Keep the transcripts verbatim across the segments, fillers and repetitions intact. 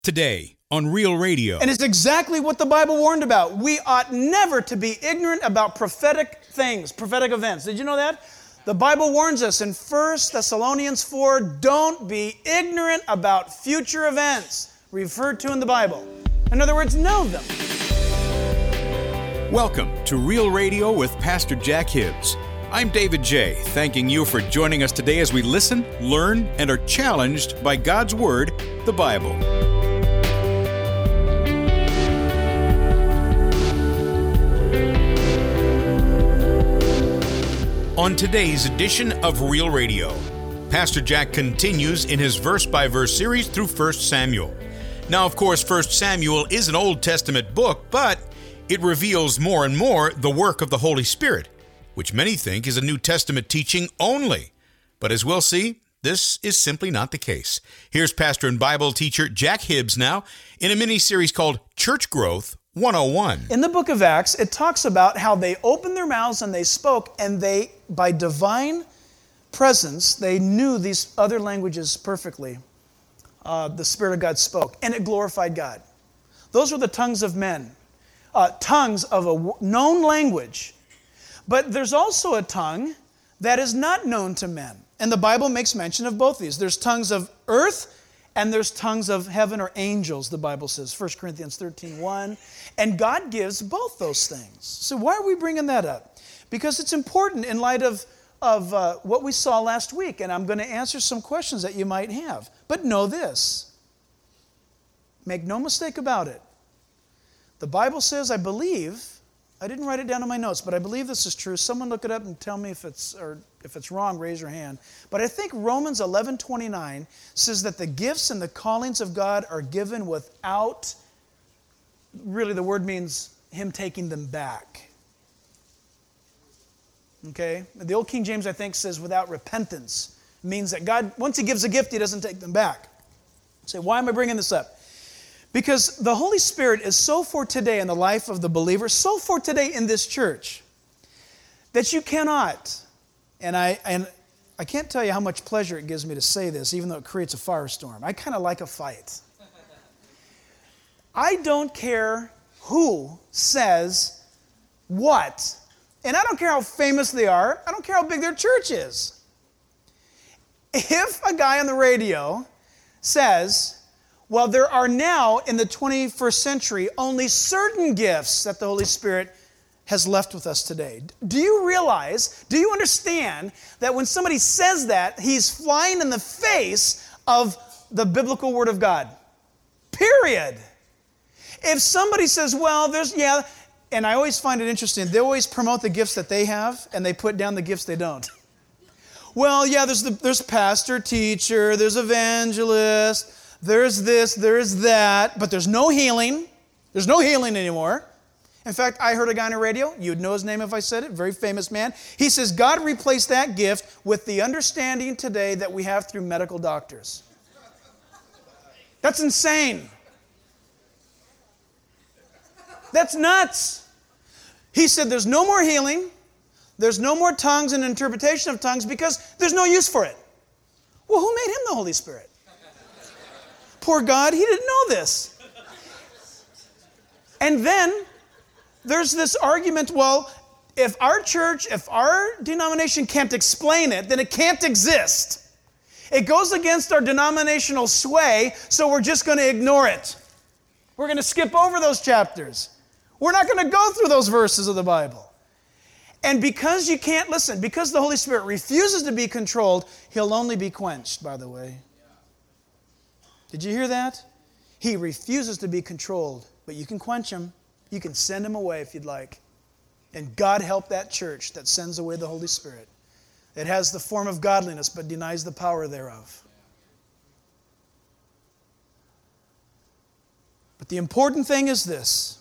Today on Real Radio. And it's exactly what the Bible warned about. We ought never to be ignorant about prophetic things, prophetic events. Did you know that? The Bible warns us in First Thessalonians four, don't be ignorant about future events referred to in the Bible. In other words, know them. Welcome to Real Radio with Pastor Jack Hibbs. I'm David J., thanking you for joining us today as we listen, learn, and are challenged by God's Word, the Bible. On today's edition of Real Radio, Pastor Jack continues in his verse-by-verse series through First Samuel. Now, of course, First Samuel is an Old Testament book, but it reveals more and more the work of the Holy Spirit, which many think is a New Testament teaching only. But as we'll see, this is simply not the case. Here's pastor and Bible teacher Jack Hibbs now in a mini-series called Church Growth one oh one. In the book of Acts, it talks about how they opened their mouths and they spoke, and they, by divine presence, they knew these other languages perfectly. Uh, the Spirit of God spoke, and it glorified God. Those were the tongues of men, uh, tongues of a known language. But there's also a tongue that is not known to men. And the Bible makes mention of both these. There's tongues of earth, and there's tongues of heaven or angels, the Bible says, First Corinthians thirteen one. And God gives both those things. So why are we bringing that up? Because it's important in light of, of uh, what we saw last week, and I'm going to answer some questions that you might have. But know this. Make no mistake about it. The Bible says, I believe, I didn't write it down in my notes, but I believe this is true. Someone look it up and tell me if it's or if it's wrong, raise your hand. But I think Romans eleven twenty-nine says that the gifts and the callings of God are given without, really the word means Him taking them back. Okay? The old King James, I think, says without repentance. It means that God, once He gives a gift, He doesn't take them back. You say, why am I bringing this up? Because the Holy Spirit is so for today in the life of the believer, so for today in this church, that you cannot, and I and I can't tell you how much pleasure it gives me to say this, even though it creates a firestorm. I kind of like a fight. I don't care who says what, and I don't care how famous they are. I don't care how big their church is. If a guy on the radio says, well, there are now, in the twenty-first century, only certain gifts that the Holy Spirit has left with us today. Do you realize, do you understand that when somebody says that, he's flying in the face of the biblical Word of God? Period. If somebody says, well, there's, yeah, and I always find it interesting, they always promote the gifts that they have, and they put down the gifts they don't. Well, yeah, there's the, there's pastor, teacher, there's evangelist, there's this, there's that, but there's no healing. There's no healing anymore. In fact, I heard a guy on the radio, you'd know his name if I said it, very famous man. He says, God replaced that gift with the understanding today that we have through medical doctors. That's insane. That's nuts. He said there's no more healing, there's no more tongues and interpretation of tongues because there's no use for it. Well, who made him the Holy Spirit? Poor God, he didn't know this. And then there's this argument, well, if our church, if our denomination can't explain it, then it can't exist. It goes against our denominational sway, so we're just going to ignore it. We're going to skip over those chapters. We're not going to go through those verses of the Bible. And because you can't listen, because the Holy Spirit refuses to be controlled, He'll only be quenched, by the way. Did you hear that? He refuses to be controlled, but you can quench Him. You can send Him away if you'd like. And God help that church that sends away the Holy Spirit. It has the form of godliness, but denies the power thereof. But the important thing is this.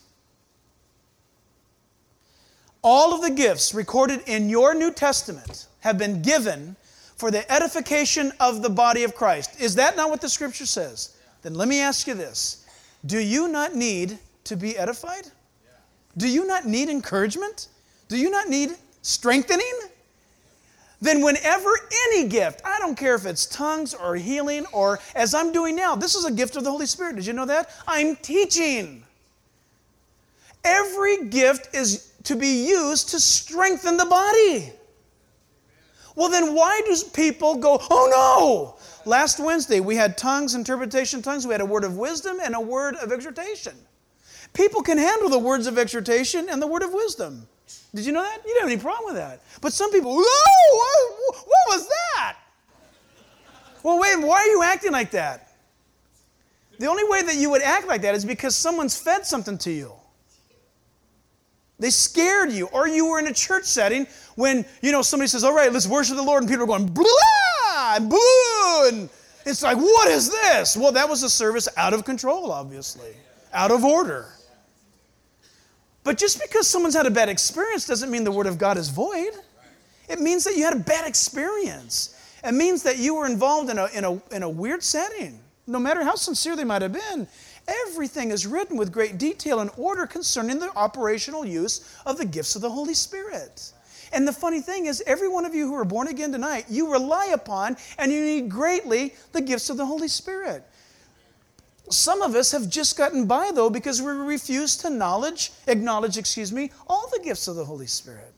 All of the gifts recorded in your New Testament have been given for the edification of the body of Christ. Is that not what the Scripture says? Then let me ask you this. Do you not need to be edified? Do you not need encouragement? Do you not need strengthening? then whenever any gift, I don't care if it's tongues or healing or as I'm doing now, this is a gift of the Holy Spirit. Did you know that? I'm teaching. Every gift is to be used to strengthen the body. Well, then why do people go, oh no? Last Wednesday, we had tongues, interpretation of tongues. We had a word of wisdom and a word of exhortation. People can handle the words of exhortation and the word of wisdom. Did you know that? You don't have any problem with that. But some people, whoa, what, what was that? Well, wait, why are you acting like that? The only way that you would act like that is because someone's fed something to you. They scared you. Or you were in a church setting when, you know, somebody says, all right, let's worship the Lord. And people are going, blah, and boo. And it's like, what is this? Well, that was a service out of control, obviously. Out of order. But just because someone's had a bad experience doesn't mean the Word of God is void. It means that you had a bad experience. It means that you were involved in a, in a, in a weird setting. No matter how sincere they might have been, everything is written with great detail and order concerning the operational use of the gifts of the Holy Spirit. And the funny thing is, every one of you who are born again tonight, you rely upon and you need greatly the gifts of the Holy Spirit. Some of us have just gotten by, though, because we refuse to knowledge, acknowledge, excuse me, all the gifts of the Holy Spirit.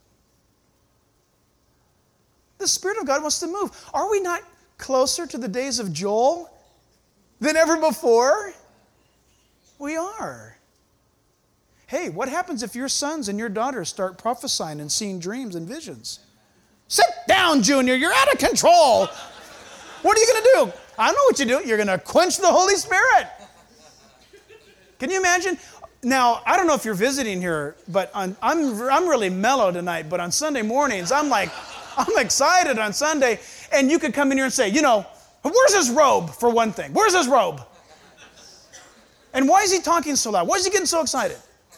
The Spirit of God wants to move. Are we not closer to the days of Joel than ever before? We are. Hey, what happens if your sons and your daughters start prophesying and seeing dreams and visions? Sit down, Junior. You're out of control. What are you going to do? I know what you do. You're going to quench the Holy Spirit. Can you imagine? Now, I don't know if you're visiting here, but on, I'm, I'm really mellow tonight, but on Sunday mornings, I'm like, I'm excited on Sunday, and you could come in here and say, you know, where's his robe, for one thing? Where's his robe? And why is he talking so loud? Why is he getting so excited?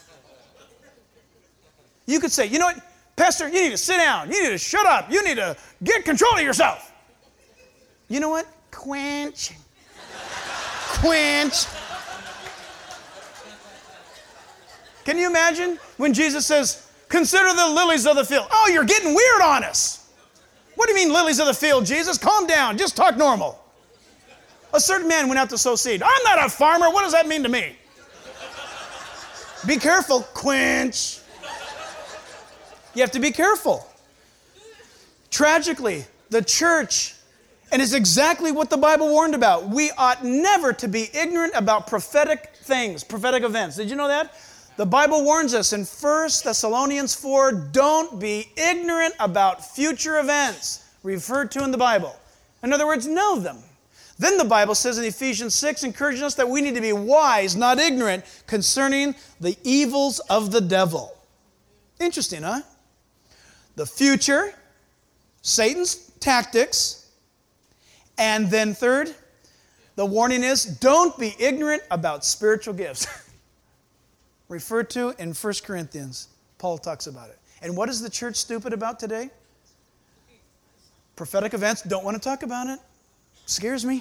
You could say, you know what, Pastor, you need to sit down. You need to shut up. You need to get control of yourself. You know what? Quench. Quench. Can you imagine when Jesus says, consider the lilies of the field? Oh, you're getting weird on us. What do you mean lilies of the field, Jesus? Calm down. Just talk normal. A certain man went out to sow seed. I'm not a farmer. What does that mean to me? Be careful. Quench. You have to be careful. Tragically, the church, and it's exactly what the Bible warned about. We ought never to be ignorant about prophetic things, prophetic events. Did you know that? The Bible warns us in First Thessalonians four, don't be ignorant about future events referred to in the Bible. In other words, know them. Then the Bible says in Ephesians six, encouraging us that we need to be wise, not ignorant, concerning the evils of the devil. Interesting, huh? The future, Satan's tactics, and then third, the warning is, don't be ignorant about spiritual gifts. Referred to in First Corinthians. Paul talks about it. And what is the church stupid about today? Prophetic events, don't want to talk about it. Scares me.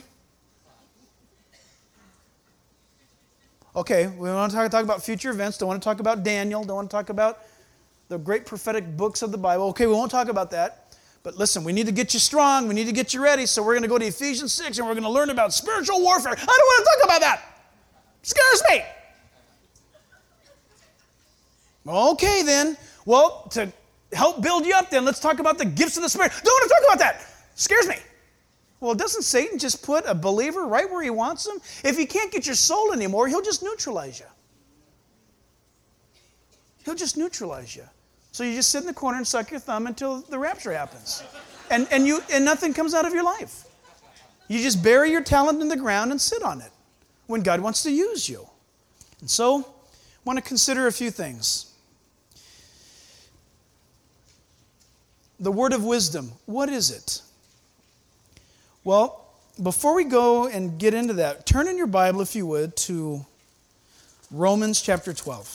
Okay, we want to talk, talk about future events, don't want to talk about Daniel, don't want to talk about the great prophetic books of the Bible. Okay, we won't talk about that. But listen, we need to get you strong, we need to get you ready, so we're going to go to Ephesians six and we're going to learn about spiritual warfare. I don't want to talk about that. Scares me. Okay, then. Well, to help build you up, then, let's talk about the gifts of the Spirit. Don't want to talk about that. Scares me. Well, doesn't Satan just put a believer right where he wants him? If he can't get your soul anymore, he'll just neutralize you. He'll just neutralize you. So you just sit in the corner and suck your thumb until the rapture happens. And, and, you, and nothing comes out of your life. You just bury your talent in the ground and sit on it when God wants to use you. And so, I want to consider a few things. The word of wisdom, what is it? Well, before we go and get into that, turn in your Bible, if you would, to Romans chapter twelve.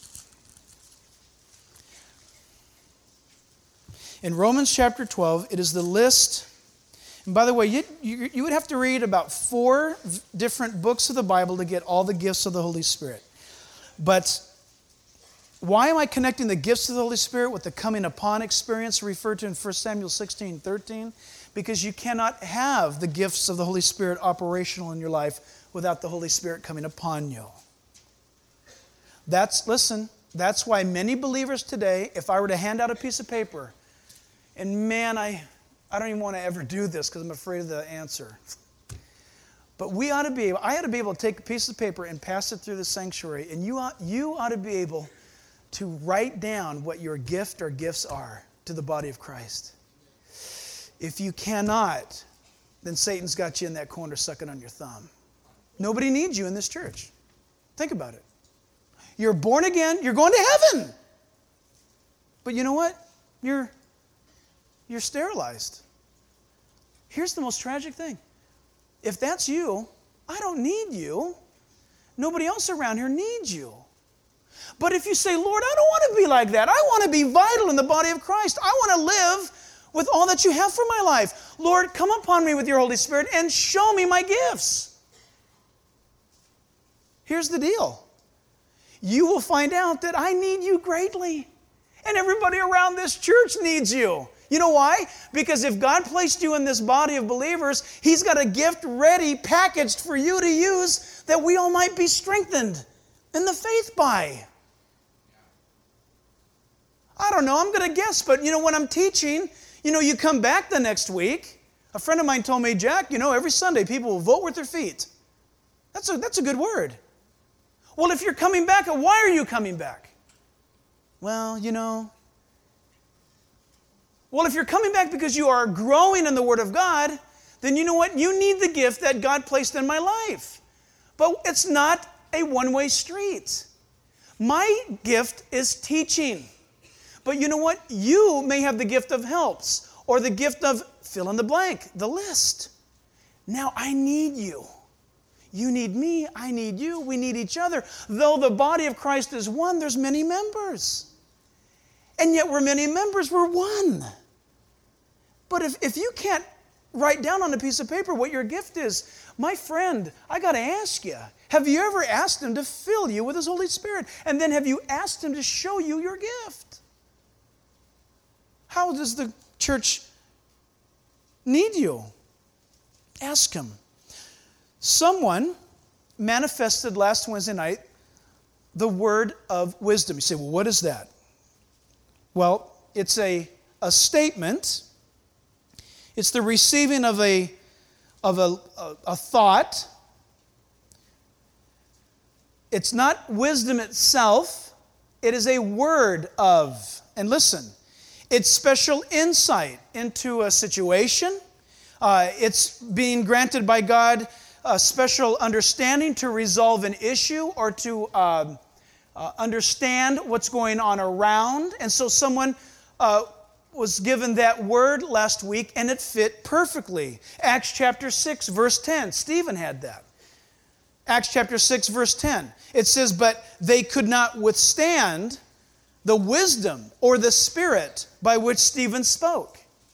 In Romans chapter twelve, it is the list. And by the way, you, you, you would have to read about four different books of the Bible to get all the gifts of the Holy Spirit. But Why am I connecting the gifts of the Holy Spirit with the coming upon experience referred to in First Samuel sixteen thirteen? Because you cannot have the gifts of the Holy Spirit operational in your life without the Holy Spirit coming upon you. That's, listen, that's why many believers today, if I were to hand out a piece of paper, and man, I, I don't even want to ever do this because I'm afraid of the answer. But we ought to be able, I ought to be able to take a piece of paper and pass it through the sanctuary, and you ought, you ought to be able to write down what your gift or gifts are to the body of Christ. If you cannot, then Satan's got you in that corner sucking on your thumb. Nobody needs you in this church. Think about it. You're born again, you're going to heaven. But you know what? You're, you're sterilized. Here's the most tragic thing. If that's you, I don't need you. Nobody else around here needs you. But if you say, Lord, I don't want to be like that. I want to be vital in the body of Christ. I want to live with all that you have for my life. Lord, come upon me with your Holy Spirit and show me my gifts. Here's the deal. You will find out that I need you greatly. And everybody around this church needs you. You know why? Because if God placed you in this body of believers, He's got a gift ready, packaged for you to use that we all might be strengthened in the faith by. I don't know, I'm going to guess, but you know, when I'm teaching, you know, you come back the next week. A friend of mine told me, Jack, you know, every Sunday people will vote with their feet. That's a, that's a good word. Well, if you're coming back, why are you coming back? Well, you know. Well, if you're coming back because you are growing in the Word of God, then you know what? You need the gift that God placed in my life. But it's not a one-way street. My gift is teaching. But you know what? You may have the gift of helps or the gift of fill in the blank, the list. Now I need you. You need me, I need you, we need each other. Though the body of Christ is one, there's many members. And yet we're many members, we're one. But if, if you can't write down on a piece of paper what your gift is, my friend, I got to ask you, have you ever asked Him to fill you with His Holy Spirit? And then have you asked Him to show you your gift? How does the church need you? Ask Him. Someone manifested last Wednesday night the word of wisdom. You say, well, what is that? Well, it's a, a statement. It's the receiving of a, of a, a, a thought. It's not wisdom itself. It is a word of. And listen, it's special insight into a situation. Uh, it's being granted by God a special understanding to resolve an issue or to uh, uh, understand what's going on around. And so someone uh, was given that word last week and it fit perfectly. Acts chapter six, verse ten. Stephen had that. Acts chapter six, verse ten. It says, but they could not withstand the wisdom or the spirit by which Stephen spoke.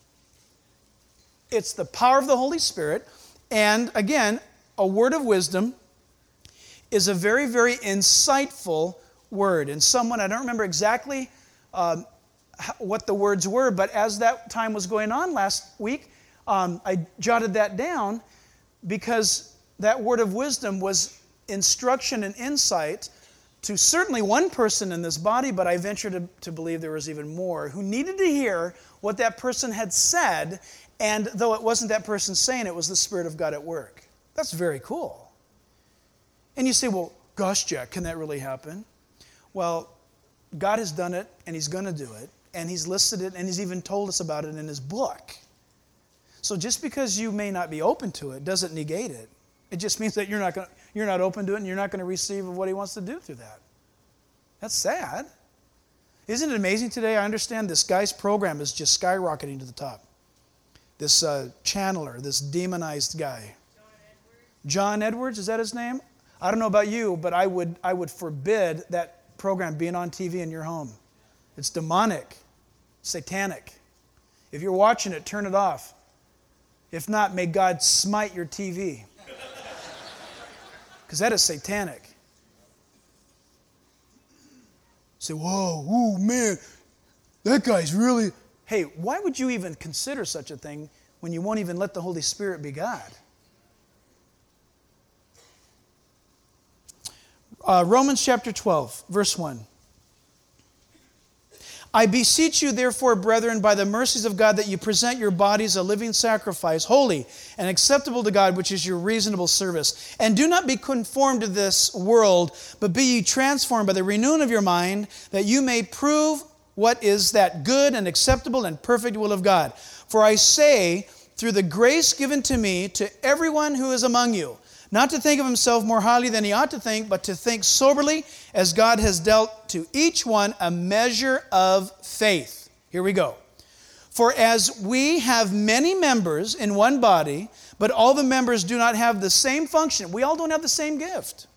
It's the power of the Holy Spirit. And again, a word of wisdom is a very, very insightful word. And someone, I don't remember exactly um, what the words were, but as that time was going on last week, um, I jotted that down because that word of wisdom was instruction and insight to certainly one person in this body, but I venture to, to believe there was even more who needed to hear what that person had said, and though it wasn't that person saying it, it was the Spirit of God at work. That's very cool. And you say, well, gosh, Jack, can that really happen? Well, God has done it, and He's going to do it, and He's listed it, and He's even told us about it in His book. So just because you may not be open to it doesn't negate it. It just means that you're not going, you're not open to it, and you're not going to receive what He wants to do through that. That's sad. Isn't it amazing today? I understand this guy's program is just skyrocketing to the top. This uh, channeler, this demonized guy. John Edwards, is that his name? I don't know about you, but I would I would forbid that program being on T V in your home. It's demonic, satanic. If you're watching it, turn it off. If not, may God smite your T V. Because that is satanic. Say, whoa, oh man, that guy's really... Hey, why would you even consider such a thing when you won't even let the Holy Spirit be God? Uh, Romans chapter twelve, verse one. I beseech you, therefore, brethren, by the mercies of God, that you present your bodies a living sacrifice, holy and acceptable to God, which is your reasonable service. And do not be conformed to this world, but be ye transformed by the renewing of your mind, that you may prove what is that good and acceptable and perfect will of God. For I say, through the grace given to me, to everyone who is among you, not to think of himself more highly than he ought to think, but to think soberly, as God has dealt to each one a measure of faith. Here we go. For as we have many members in one body, but all the members do not have the same function. We all don't have the same gift.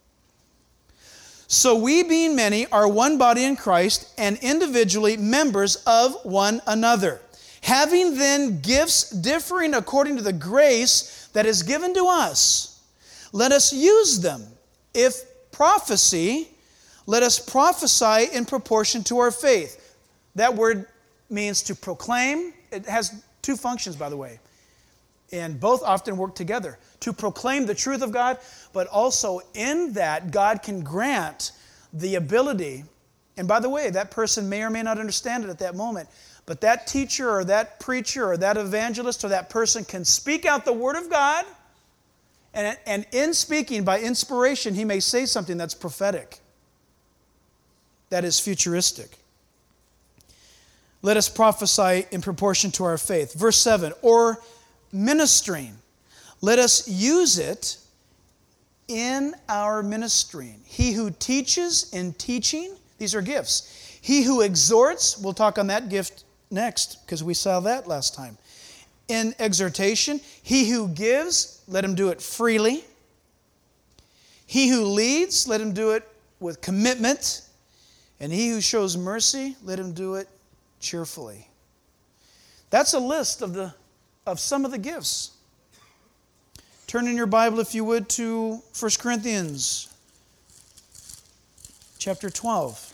So we, being many, are one body in Christ, and individually members of one another. Having then gifts differing according to the grace that is given to us, let us use them. If prophecy, let us prophesy in proportion to our faith. That word means to proclaim. It has two functions, by the way, and both often work together. To proclaim the truth of God, but also in that God can grant the ability, and by the way, that person may or may not understand it at that moment, but that teacher or that preacher or that evangelist or that person can speak out the Word of God. And, and in speaking, by inspiration, he may say something that's prophetic, that is futuristic. Let us prophesy in proportion to our faith. Verse seven, or ministering. Let us use it in our ministering. He who teaches in teaching, these are gifts. He who exhorts, we'll talk on that gift next because we saw that last time. In exhortation, he who gives, let him do it freely. He who leads, let him do it with commitment. And he who shows mercy, let him do it cheerfully. That's a list of the of some of the gifts. Turn in your Bible, if you would, to First Corinthians chapter twelve.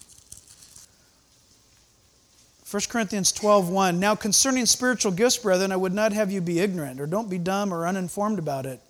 First Corinthians twelve one. Now concerning spiritual gifts, brethren, I would not have you be ignorant, or don't be dumb or uninformed about it.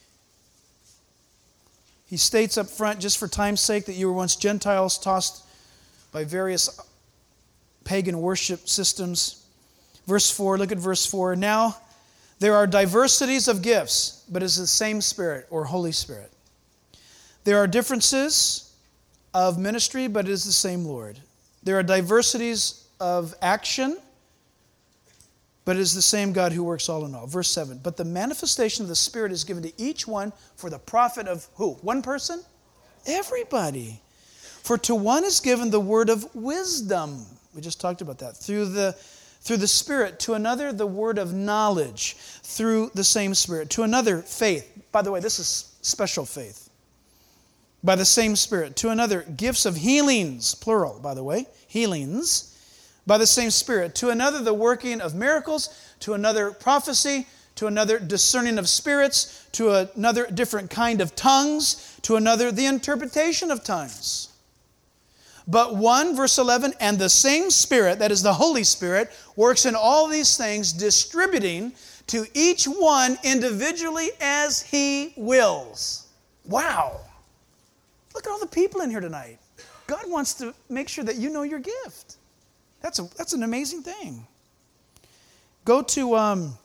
He states up front, just for time's sake, that you were once Gentiles tossed by various pagan worship systems. Verse four, look at verse four. Now there are diversities of gifts, but it's the same Spirit, or Holy Spirit. There are differences of ministry, but it is the same Lord. There are diversities of action, but it is the same God who works all in all. Verse seven, but the manifestation of the Spirit is given to each one for the profit of who? One person? Everybody. For to one is given the word of wisdom. We just talked about that. Through the, through the Spirit. To another, the word of knowledge. Through the same Spirit. To another, faith. By the way, this is special faith. By the same Spirit. To another, gifts of healings. Plural, by the way. Healings. By the same Spirit. To another, the working of miracles. To another, prophecy. To another, discerning of spirits. To another, different kind of tongues. To another, the interpretation of tongues. But one, verse eleven, and the same Spirit, that is the Holy Spirit, works in all these things, distributing to each one individually as He wills. Wow. Look at all the people in here tonight. God wants to make sure that you know your gift. That's a, that's an amazing thing. Go to um,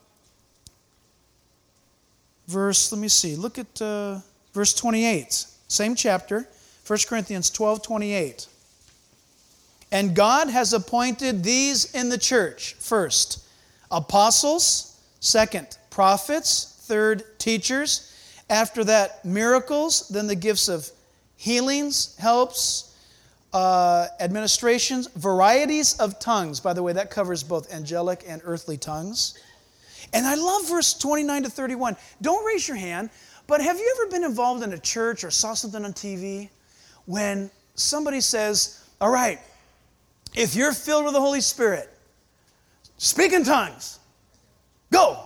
verse, let me see, look at uh, verse twenty-eight. Same chapter, First Corinthians twelve twenty-eight. And God has appointed these in the church. First, apostles. Second, prophets. Third, teachers. After that, miracles. Then the gifts of healings, helps, uh, administrations, varieties of tongues. By the way, that covers both angelic and earthly tongues. And I love verse twenty-nine to thirty-one. Don't raise your hand, but have you ever been involved in a church or saw something on T V when somebody says, all right, if you're filled with the Holy Spirit, speak in tongues. Go.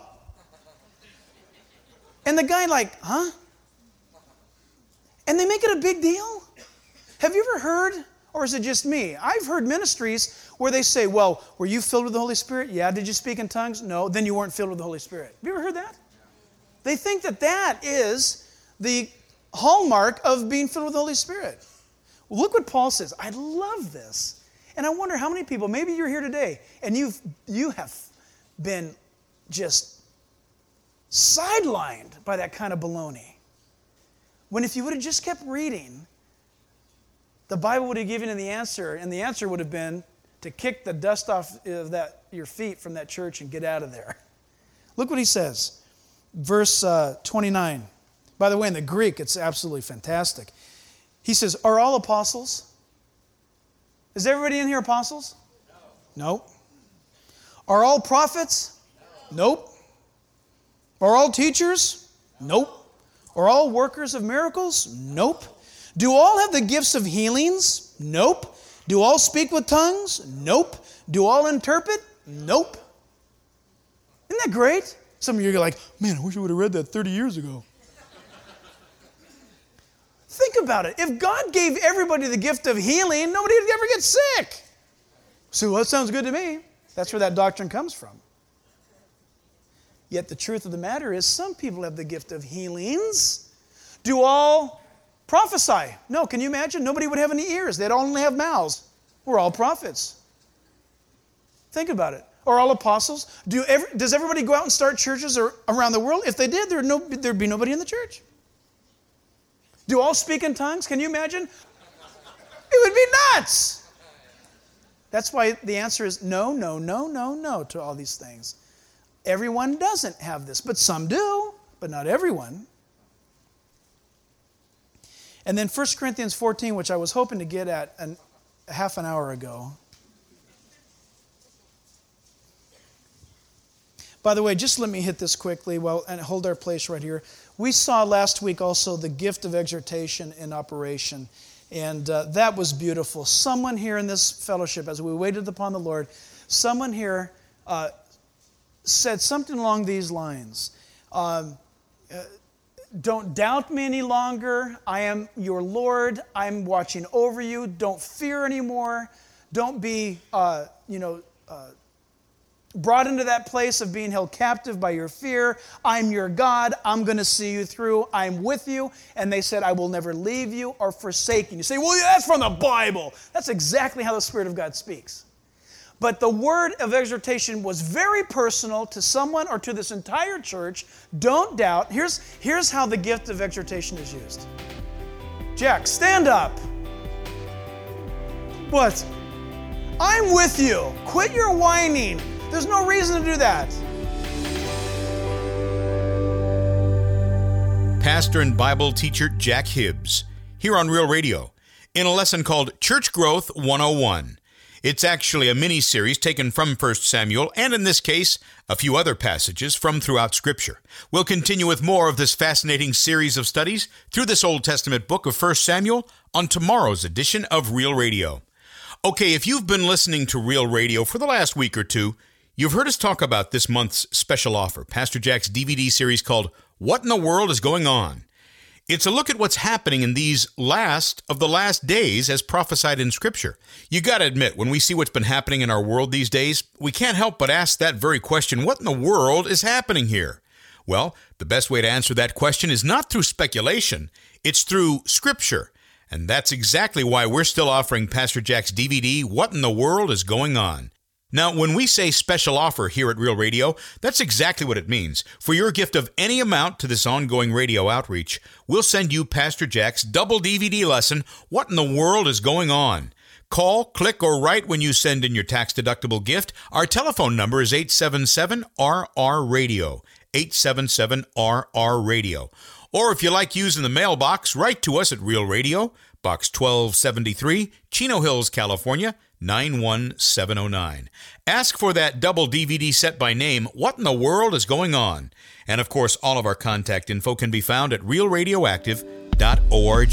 And the guy like, huh? And they make it a big deal. Have you ever heard Or is it just me? I've heard ministries where they say, well, were you filled with the Holy Spirit? Yeah. Did you speak in tongues? No. Then you weren't filled with the Holy Spirit. Have you ever heard that? They think that that is the hallmark of being filled with the Holy Spirit. Well, look what Paul says. I love this. And I wonder how many people, maybe you're here today, and you've, you have been just sidelined by that kind of baloney. When if you would have just kept reading, the Bible would have given you the answer, and the answer would have been to kick the dust off of that, your feet from that church and get out of there. Look what he says. Verse uh, twenty-nine. By the way, in the Greek, it's absolutely fantastic. He says, are all apostles? Is everybody in here apostles? No. Nope. Are all prophets? No. Nope. Are all teachers? Nope. Are all workers of miracles? Nope. Do all have the gifts of healings? Nope. Do all speak with tongues? Nope. Do all interpret? Nope. Isn't that great? Some of you are like, man, I wish I would have read that thirty years ago. Think about it. If God gave everybody the gift of healing, nobody would ever get sick. So, well, that sounds good to me. That's where that doctrine comes from. Yet the truth of the matter is some people have the gift of healings. Do all prophesy? No, can you imagine? Nobody would have any ears. They'd only have mouths. We're all prophets. Think about it. Are all apostles? Do every, does everybody go out and start churches or, around the world? If they did, there'd, no, there'd be nobody in the church. Do all speak in tongues? Can you imagine? It would be nuts. That's why the answer is no, no, no, no, no to all these things. Everyone doesn't have this, but some do, but not everyone. And then First Corinthians fourteen, which I was hoping to get at an, a half an hour ago. By the way, just let me hit this quickly well, and hold our place right here. We saw last week also the gift of exhortation in operation, and uh, that was beautiful. Someone here in this fellowship, as we waited upon the Lord, someone here uh, said something along these lines. Um, uh, Don't doubt me any longer. I am your Lord. I'm watching over you. Don't fear anymore. Don't be, uh, you know, uh, brought into that place of being held captive by your fear. I'm your God. I'm going to see you through. I'm with you. And they said, I will never leave you or forsake you. You say, well, yeah, that's from the Bible. That's exactly how the Spirit of God speaks. But the word of exhortation was very personal to someone or to this entire church. Don't doubt. Here's, here's how the gift of exhortation is used. Jack, stand up. What? I'm with you. Quit your whining. There's no reason to do that. Pastor and Bible teacher Jack Hibbs, here on Real Radio, in a lesson called Church Growth one oh one. It's actually a mini-series taken from First Samuel, and in this case, a few other passages from throughout Scripture. We'll continue with more of this fascinating series of studies through this Old Testament book of First Samuel on tomorrow's edition of Real Radio. Okay, if you've been listening to Real Radio for the last week or two, you've heard us talk about this month's special offer, Pastor Jack's D V D series called What in the World is Going On? It's a look at what's happening in these last of the last days as prophesied in Scripture. You got to admit, when we see what's been happening in our world these days, we can't help but ask that very question, what in the world is happening here? Well, the best way to answer that question is not through speculation, it's through Scripture. And that's exactly why we're still offering Pastor Jack's D V D, What in the World is Going On? Now, when we say special offer here at Real Radio, that's exactly what it means. For your gift of any amount to this ongoing radio outreach, we'll send you Pastor Jack's double D V D lesson, What in the World is Going On? Call, click, or write when you send in your tax-deductible gift. Our telephone number is eight seven seven R R radio, eight seven seven R R radio. Or if you like using the mailbox, write to us at Real Radio, Box twelve seventy-three, Chino Hills, California, nine one seven oh nine. Ask for that double D V D set by name, What in the World is Going On? And of course, all of our contact info can be found at real radioactive dot org.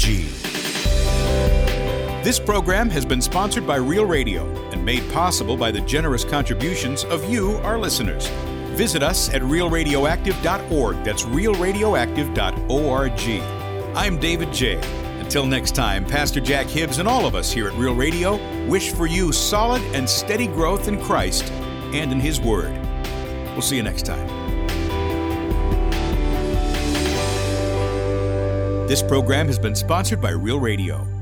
This program has been sponsored by Real Radio and made possible by the generous contributions of you, our listeners. Visit us at real radioactive dot org. That's real radioactive dot org. I'm David J., and Till next time, Pastor Jack Hibbs and all of us here at Real Radio wish for you solid and steady growth in Christ and in His Word. We'll see you next time. This program has been sponsored by Real Radio.